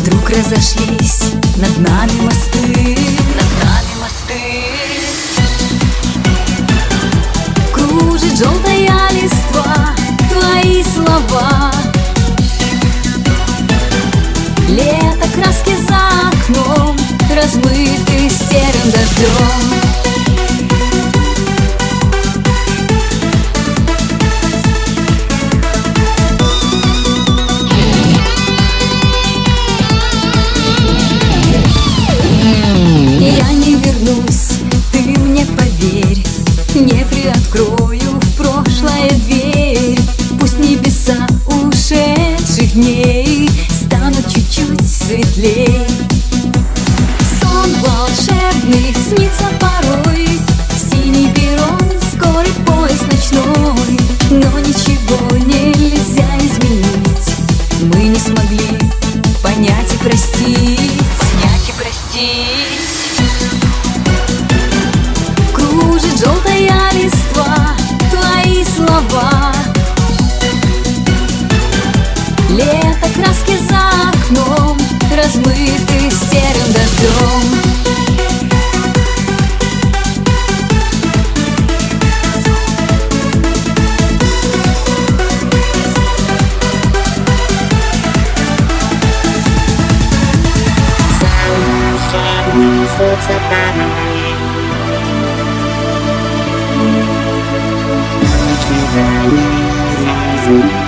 Вдруг разошлись над нами мосты, кружит желтая листва, твои слова. Лето, краски за окном размыты серым дождем. Я не вернусь, ты мне поверь, не приоткрою в прошлое дверь. Пусть небеса ушедших дней станут чуть-чуть светлей. Сон волшебный снится порой, синий перрон, скорый поезд ночной. Но ничего нельзя изменить, мы не смогли понять и простить. Кружит желтая листва, твои слова. Лето, краски за окном размыты серым дождем. Thank you.